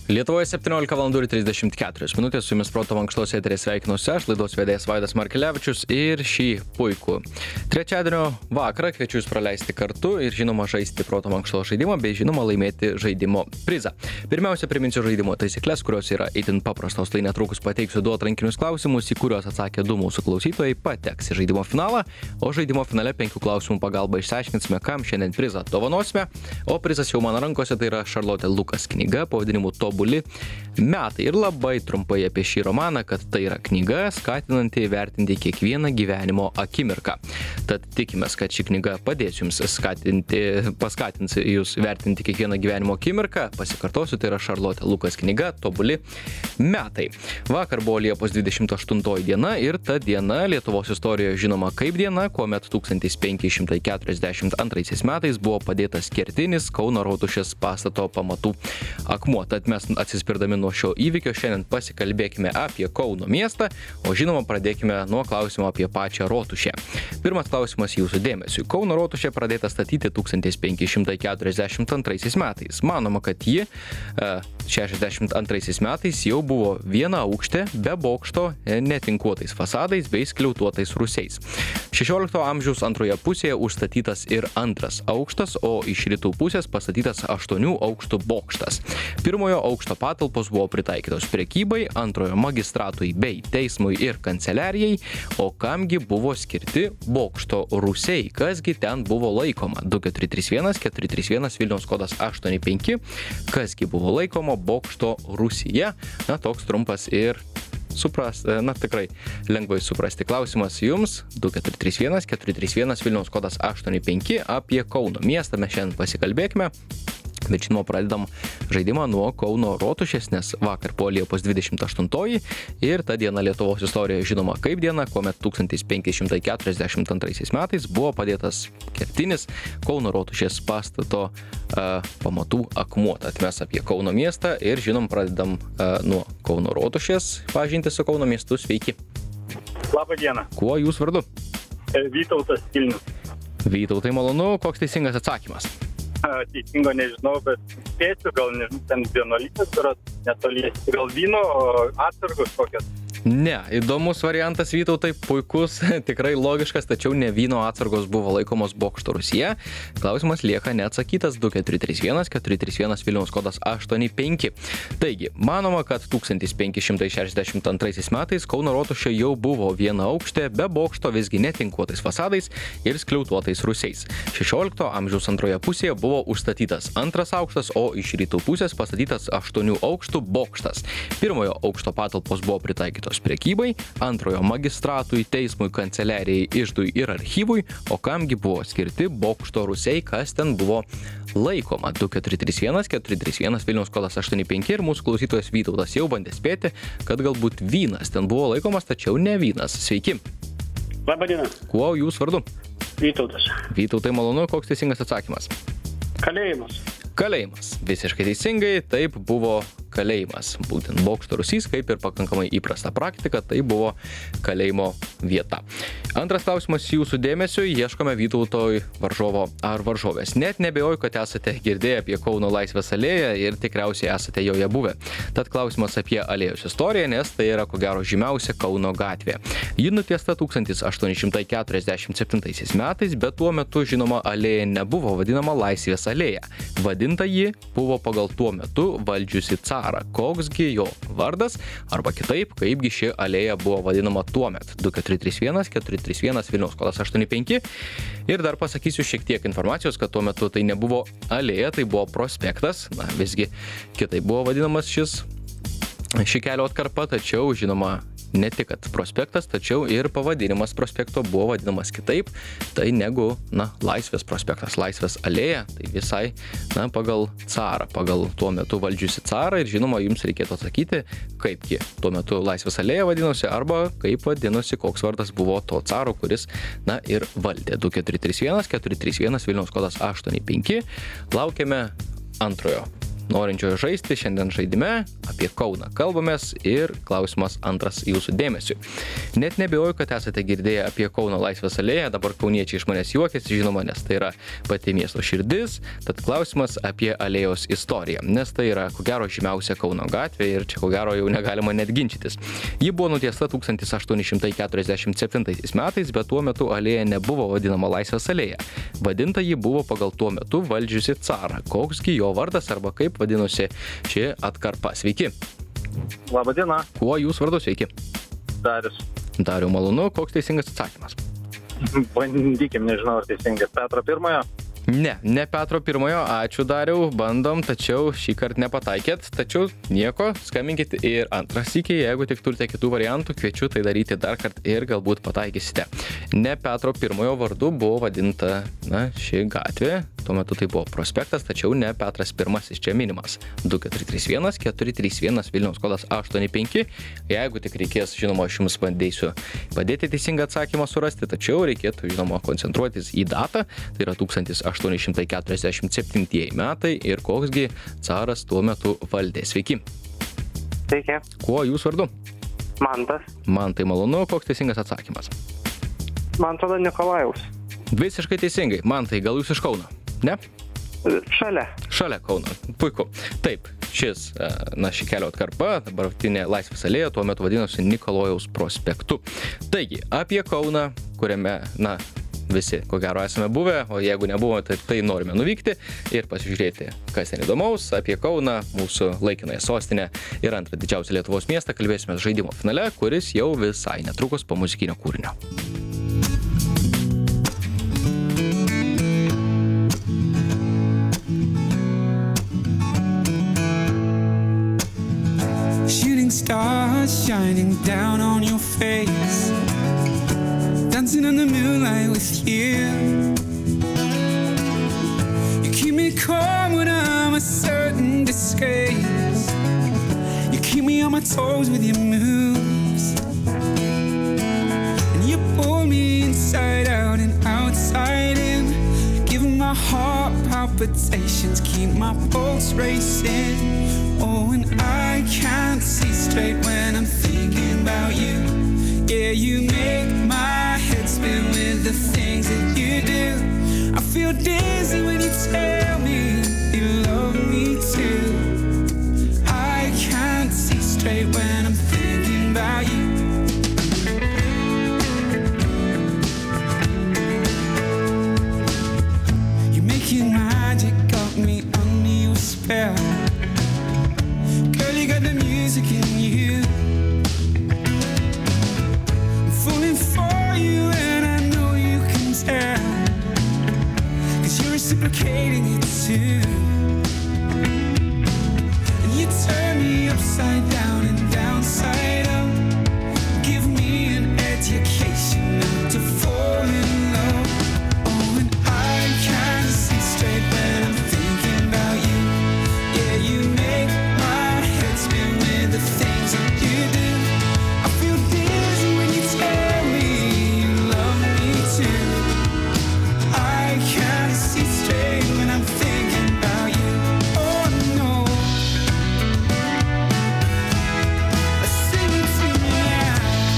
Lietuvoje 17:34 min. Su jumis Proto mankštos eteryje sveikinuosi aš, laidos vedėjas Vaidas Markelevičius, ir šį puikų trečiadienio vakarą kviečiu jūs praleisti kartu ir žinoma žaisti Proto mankštos žaidimą bei žinoma laimėti žaidimo prizą. Pirmiausia, priminsiu žaidimo taisyklės, kurios yra itin paprastos, tai netrukus pateiksiu du atrankinius klausimus, į kuriuos atsakę du mūsų klausytojai pateks į žaidimo finalą, o žaidimo finale 5 klausimų pagalba išsiaiškinsime, kam šiandien prizą dovanosime, o prizas jau mano rankose, tai yra Charlotte Lucas knyga pavadinimu Tobuli metai. Ir labai trumpai apie šį romaną, kad tai yra knyga skatinanti vertinti kiekvieną gyvenimo akimirką. Tad tikimės, kad ši knyga padės jums paskatins jūs vertinti kiekvieną gyvenimo akimirką. Pasikartosiu, tai yra Charlotte Lucas knyga Tobuli metai. Vakar buvo Liepos 28 diena ir ta diena Lietuvos istorijoje žinoma kaip diena, kuomet 1542 metais buvo padėtas kertinis Kauno Rotušės pastato pamatų akmuo. Tad mes atsispirdami nuo šio įvykio šiandien pasikalbėkime apie Kauno miestą, o žinoma pradėkime nuo klausimo apie pačią Rotušę. Pirmas klausimas jūsų dėmesiui. Kauno Rotušė pradėta statyti 1542 metais. Manoma, kad ji 62 metais jau buvo viena aukštė, be bokšto, netinkuotais fasadais bei skliautuotais rūsiais. 16 amžiaus antroje pusėje užstatytas ir antras aukštas, o iš rytų pusės pastatytas 8 aukštų bokštas. Pirmojo aukšto patalpos buvo pritaikytos prekybai, antrojo magistratui bei teismui ir kanceliarijai, o kamgi buvo skirti bokšto rūsiai, kasgi ten buvo laikoma. 2431 431 Vilniaus kodas 85, kasgi buvo laikoma bokšto rūsyje. Na, toks trumpas ir tikrai lengvai suprasti klausimas jums. 2431 431 Vilniaus kodas 85 apie Kauno miestą mes šiandien pasikalbėkime. Bet žinoma, pradedam žaidimą nuo Kauno Rotušės, nes vakar buvo Liepos 28 ir ta diena Lietuvos istorijoje žinoma kaip diena, kuomet 1542 metais buvo padėtas kertinis Kauno Rotušės pastato pamatų akmuo. Tad mes apie Kauno miestą ir žinom pradedam nuo Kauno Rotušės pažinti su Kauno miestu. Sveiki. Labą dieną. Kuo jūs vardu? Vytautas Vilnius. Vytautai, malonu. Koks teisingas atsakymas? Teisingo nežinau, bet spėsiu, gal nežinau, ten vienuolynas, netoliesi, gal vyno atsargos kokios. Ne, įdomus variantas, Vytautai, puikus, tikrai logiškas, tačiau ne vyno atsargos buvo laikomos bokšto rūsyje. Klausimas lieka neatsakytas. 2431 431 Vilniaus kodas 85. Taigi, manoma, kad 1562 metais Kauno Rotušė jau buvo viena aukštė, be bokšto, visgi netinkuotais fasadais ir skliautuotais rūsiais. 16 amžiaus antroje pusėje buvo užstatytas antras aukštas, o iš rytų pusės pastatytas 8 aukštų bokštas. Pirmojo aukšto patalpos buvo pritaikytos prekybai, antrojo magistratui, teismui, kanceliarijai, iždui ir archyvui, o kamgi buvo skirti bokšto rūsiai, kas ten buvo laikoma. 2431 431 Vilniaus kodas 85 ir mūsų klausytojas Vytautas jau bandė spėti, kad galbūt vynas ten buvo laikomas, tačiau ne vynas. Sveiki. Labą dieną. Kuo jūs vardu? Vytautas. Vytautai, malonu. Koks teisingas atsakymas? Kalėjimas. Kalėjimas. Visiškai teisingai, taip buvo kalėjimas. Būtent bokšto rūsys, kaip ir pakankamai įprasta praktika, tai buvo kalėjimo vieta. Antras klausimas jūsų dėmesiui. Ieškome Vytautoj varžovo ar varžovės. Net nebejoju, kad esate girdėję apie Kauno Laisvės alėją ir tikriausiai esate joje buvę. Tad klausimas apie alėjos istoriją, nes tai yra ko gero žymiausia Kauno gatvė. Ji nutiesta 1847 metais, bet tuo metu žinoma alėja nebuvo vadinama Laisvės alėja. Vadinta ji buvo pagal tuo metu valdžiusi carą. Koksgi jo vardas, arba kitaip, kaipgi ši alėja buvo vadinama tuomet. 2431 431 Vilniaus kodas 85. Ir dar pasakysiu šiek tiek informacijos, kad tuo metu tai nebuvo alėja, tai buvo prospektas. Na, visgi kitaip buvo vadinamas ši kelio atkarpa, tačiau žinoma ne tik kad prospektas, tačiau ir pavadinimas prospekto buvo vadinamas kitaip, tai negu, Laisvės prospektas, Laisvės alėja, tai visai, pagal carą, pagal tuo metu valdžiusi carą ir žinoma, jums reikėtų atsakyti, kaipgi tuo metu Laisvės alėja vadinosi arba kaip vadinosi, koks vardas buvo to caro, kuris, ir valdė. 2431 431 Vilniaus kodas 85. Laukiame antrojo norinčiojo žaisti šiandien žaidime apie Kauną kalbamės ir klausimas antras jūsų dėmesiui. Net nebijoju, kad esate girdėję apie Kauno Laisvės alėją, dabar kauniečiai iš manęs juokiasi, žinoma, nes tai yra pati miesto širdis, tad klausimas apie alėjos istoriją, nes tai yra ko gero žymiausia Kauno gatvė ir čia ko gero jau negalima net ginčytis. Ji buvo nutiesta 1847 metais, bet tuo metu alėja nebuvo vadinama Laisvės alėja. Vadinta ji buvo pagal tuo metu valdžiusi carą. Koksgi jo vardas arba kaip vadinosi ši atkarpa? Sveiki. Labą dieną. Kuo jūs vardu? Sveiki. Darius. Dariau, malonu. Koks teisingas atsakymas? Bandykim, nežinau, ar teisingas. Petro pirmojo? Ne Petro pirmojo. Ačiū, Dariau. Bandom, tačiau šį kartą nepataikėt. Tačiau nieko, skambinkit ir antrą sykį. Jeigu tik turite kitų variantų, kviečiu tai daryti dar kartą ir galbūt pataikysite. Ne Petro pirmojo vardu buvo vadinta ši gatvė. Tuo metu tai buvo prospektas, tačiau ne Petras pirmasis čia minimas. 2431 431 Vilniaus kodas 85. Jeigu tik reikės, žinoma, aš jums bandėsiu padėti teisingą atsakymą surasti, tačiau reikėtų, žinoma, koncentruotis į datą. Tai yra 1847 metai ir koksgi caras tuo metu valdė. Sveiki. Sveiki. Kuo jūs vardu? Mantas. Man tai malonu. Koks teisingas atsakymas? Man atrodo Nikolajaus. Visiškai teisingai. Man tai gal jūs iš Kauno? Ne? Šalia Kauno. Puiku. Taip, ši kelio atkarpa, dabartinė Laisvės alėja, tuo metu vadinosi Nikolajaus prospektu. Taigi, apie Kauną, kuriame, visi, ko gero, esame buvę, o jeigu nebuvo, tai norime nuvykti ir pasižiūrėti, kas ten įdomaus. Apie Kauną, mūsų laikinąją sostinę ir antrą didžiausią Lietuvos miestą kalbėsime žaidimo finale, kuris jau visai netrukus po muzikinio kūrinio. Stars shining down on your face, dancing in the moonlight with you. You keep me calm when I'm a certain disgrace. You keep me on my toes with your moves, and you pull me inside out and outside in, giving my heart palpitations, keep my pulse racing. Oh, and I can't see straight when I'm thinking about you. Yeah, you make my head spin with the things that you do. I feel dizzy when you tell me you love me too. I can't see straight when I'm thinking about you. You're making magic, got me under your spell. You got the music in you. I'm falling for you and I know you can tell, 'cause you're reciprocating it too. And you turn me upside down and downside up, give me an education how to fall in love. Oh, and I can't see straight when I'm thinking about you. Yeah, you make with the things that you do. I feel dizzy when you tell me you love me too. I can't see straight when I'm thinking about you. Oh no, sing it to me now.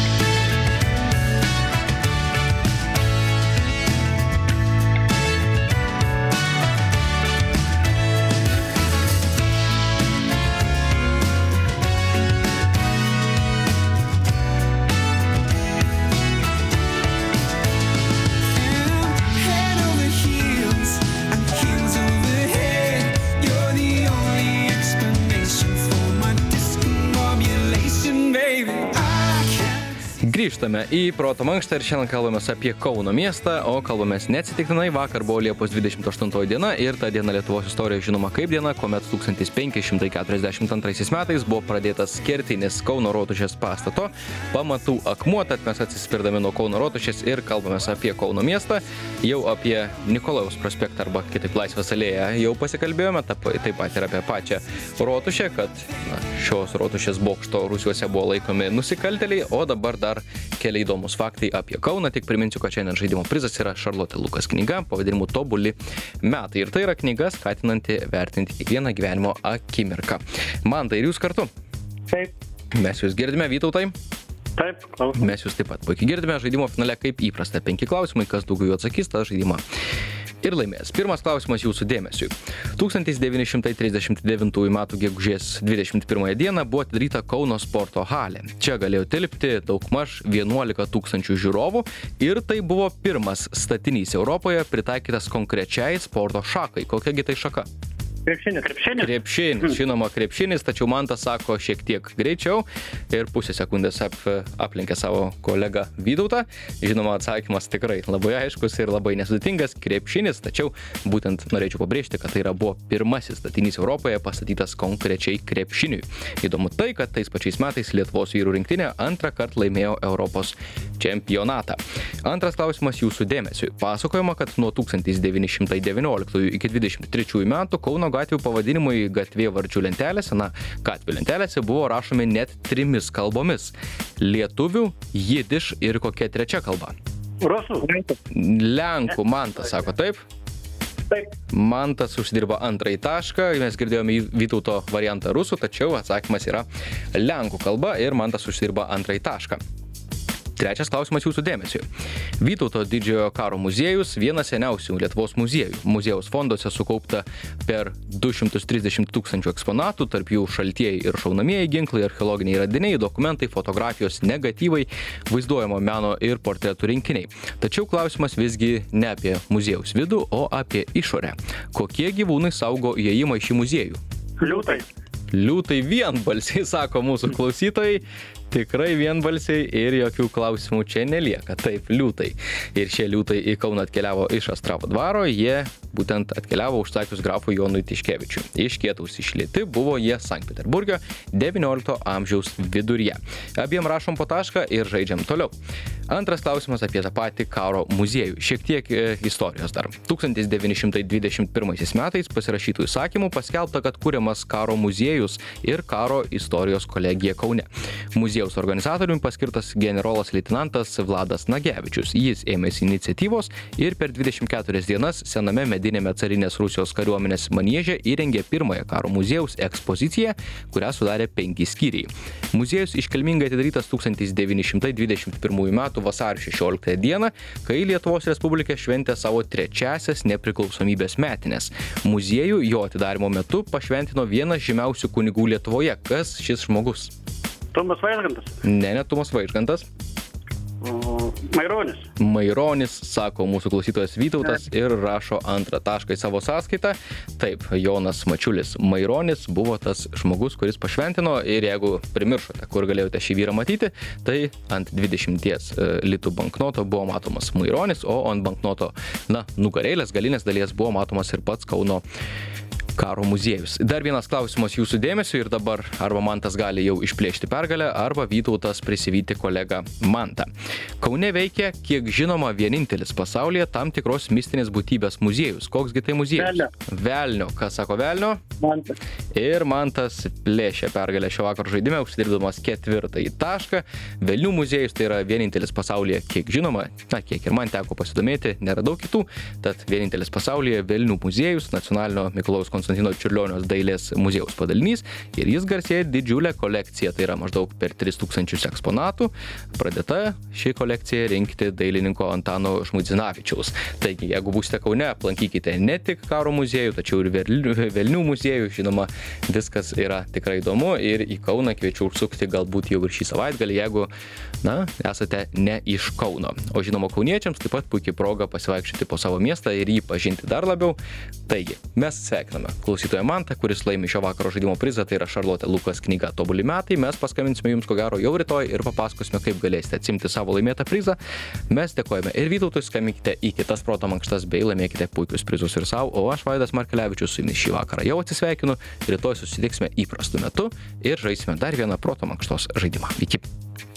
Grįžtame į Proto mankštą ir šiandien kalbamės apie Kauno miestą, o kalbamės neatsitiktinai. Vakar buvo Liepos 28 diena ir ta diena Lietuvos istorijoje žinoma kaip diena, kuomet 1542 metais buvo pradėtas kertinis Kauno rotušės pastato pamatų akmuo, tad mes atsispirdami nuo Kauno rotušės ir kalbamės apie Kauno miestą. Jau apie Nikolajaus prospektą arba kitaip Laisvės alėją jau pasikalbėjome, taip pat ir apie pačią rotušę, kad šios rotušės bokšto rūsiuose buvo laikomi nusikaltėliai, o dabar dar keli įdomus faktai apie Kauną. Tik priminsiu, kad šiandien žaidimo prizas yra Šarlotė Lukas knyga pavadinimu Tobuli metai. Ir tai yra knyga skatinanti vertinti kiekvieną gyvenimo akimirką. Manta, ir jūs kartu? Taip. Mes jūs girdime, Vytautai? Taip, klausom. Mes jūs taip pat puikiai girdime. Žaidimo finale kaip įprasta 5 klausimai, kas daugiau jų atsakys, tas žaidimą ir laimės. Pirmas klausimas jūsų dėmesiui. 1939 m. gegužės 21 dieną buvo atidaryta Kauno sporto halė. Čia galėjo tilpti daugmaž 11 000 žiūrovų ir tai buvo pirmas statinys Europoje pritaikytas konkrečiai sporto šakai. Kokiagi tai šaka? Krepšinis, žinoma krepšinis, tačiau Mantas sako šiek tiek greičiau ir pusę sekundės aplenkė savo kolegą Vytautą. Žinoma, atsakymas tikrai labai aiškus ir labai nesudėtingas - krepšinis, tačiau būtent norėčiau pabrėžti, kad tai buvo pirmasis statinys Europoje pastatytas konkrečiai krepšiniui. Įdomu tai, kad tais pačiais metais Lietuvos vyrų rinktinė antrą kartą laimėjo Europos čempionatą. Antras klausimas jūsų dėmesiui. Pasakojama, kad nuo 1919 iki 23 metų Kauno gatvių pavadinimai gatvėvardžių lentelėse, gatvių lentelėse buvo rašomi net 3 kalbomis - lietuvių, jidiš ir kokia trečia kalba? Rusų. Lenkų. Mantas sako taip? Taip. Mantas užsidirba antrąjį tašką, mes girdėjome Vytauto variantą rusų, tačiau atsakymas yra lenkų kalba ir Mantas užsidirba antrąjį tašką. Trečias klausimas jūsų dėmesiui. Vytauto didžiojo karo muziejus - vienas seniausių Lietuvos muziejų. Muziejaus fonduose sukaupta per 230 000 eksponatų, tarp jų šaltieji ir šaunamieji ginklai, archeologiniai radiniai, dokumentai, fotografijos, negatyvai, vaizduojamo meno ir portretų rinkiniai. Tačiau klausimas visgi ne apie muziejaus vidų, o apie išorę. Kokie gyvūnai saugo įėjimą į šį muziejų? Liūtai. Liūtai vienbalsiai, sako mūsų klausytojai. Tikrai vienbalsiai ir jokių klausimų čia nelieka. Taip, liūtai. Ir šie liūtai į Kauną atkeliavo iš Astravo dvaro, jie būtent atkeliavo užsakius grafui Jonui Tiškevičiui. Iš Kietaus išlieti buvo jie Sankt Peterburge 19 amžiaus viduryje. Abiem rašom po tašką ir žaidžiam toliau. Antras klausimas apie tą patį karo muziejų. Šiek tiek istorijos dar. 1921 metais pasirašytų įsakymų paskelbta, kad kuriamas karo muziejus ir karo istorijos kolegija Kaune. Muziejaus organizatoriumi paskirtas generolas leitenantas Vladas Nagevičius. Jis ėmėsi iniciatyvos ir per 24 dienas sename medinėme carinės Rusijos kariuomenės manieže įrengė pirmąją karo muziejaus ekspoziciją, kurią sudarė 5 skyriai. Muziejus iškilmingai atidarytas 1921 m. vasario 16 d., kai Lietuvos Respublika šventė savo 3-asias nepriklausomybės metines. Muziejų jo atidarymo metu pašventino vienas žymiausių kunigų Lietuvoje. Kas šis žmogus? Tomas Vaižgantas. Ne Tomas Vaižgantas. Maironis. Maironis, sako mūsų klausytojas Vytautas ir rašo antrą tašką į savo sąskaitą. Taip, Jonas Mačiulis Maironis buvo tas žmogus, kuris pašventino ir jeigu primiršote, kur galėjote šį vyrą matyti, tai ant 20 litų banknoto buvo matomas Maironis, o ant banknoto, nugarėlės galinės dalies buvo matomas ir pats Kauno karo muziejus. Dar vienas klausimas jūsų dėmesio ir dabar arba Mantas gali jau išplėšti pergalę, arba Vytautas prisivyti kolegą Mantą. Kaune veikia, kiek žinoma, vienintelis pasaulyje tam tikros mistinės būtybės muziejus. Koksgi tai muziejus? Velnio. Kas sako velnio? Mantas. Ir Mantas plėšė pergalę šio vakaro žaidime, užsidirbdamas 4 tašką. Velnių muziejus tai yra vienintelis pasaulyje, kiek žinoma, kiek ir man teko pasidomėti, neradau kitų, tad vienintelis pasaulyje Velnių muziejus, nacionalinio Mikalojaus Konstantino Čiurlionio dailės muziejaus padalinys ir jis garsėja didžiulę kolekciją, tai yra maždaug per 3000 eksponatų. Pradėta ši kolekcija rinkti dailininko Antano Žmuidzinavičiaus. Taigi, jeigu būsite Kaune, aplankykite ne tik karo muziejų, tačiau ir Velnių muziejų. Žinoma, viskas yra tikrai įdomu ir į Kauną kviečiu užsukti galbūt jau ir šį savaitgalį, jeigu, esate ne iš Kauno. O žinoma, kauniečiams taip pat puikiai proga pasivaikščioti po savo miestą ir jį pažinti dar labiau. Taigi, mes sveikiname klausytoją Mantą, kuris laimi šio vakaro žaidimo prizą, tai yra Šarlotė Lukas knyga Tobuli metai. Mes paskambinsime jums ko gero jau rytoj ir papasakosime, kaip galėsite atsimti savo laimėtą prizą. Mes dėkojame ir Vytautui, skambinkite į kitas proto mankštas bei laimėkite puikius prizus ir savo, o aš Vaidas Markelevičius su jumis šį vakarą jau atsisveikinu. Rytoj susitiksime įprastu metu ir žaisime dar vieną proto mankštos žaidimą. Iki.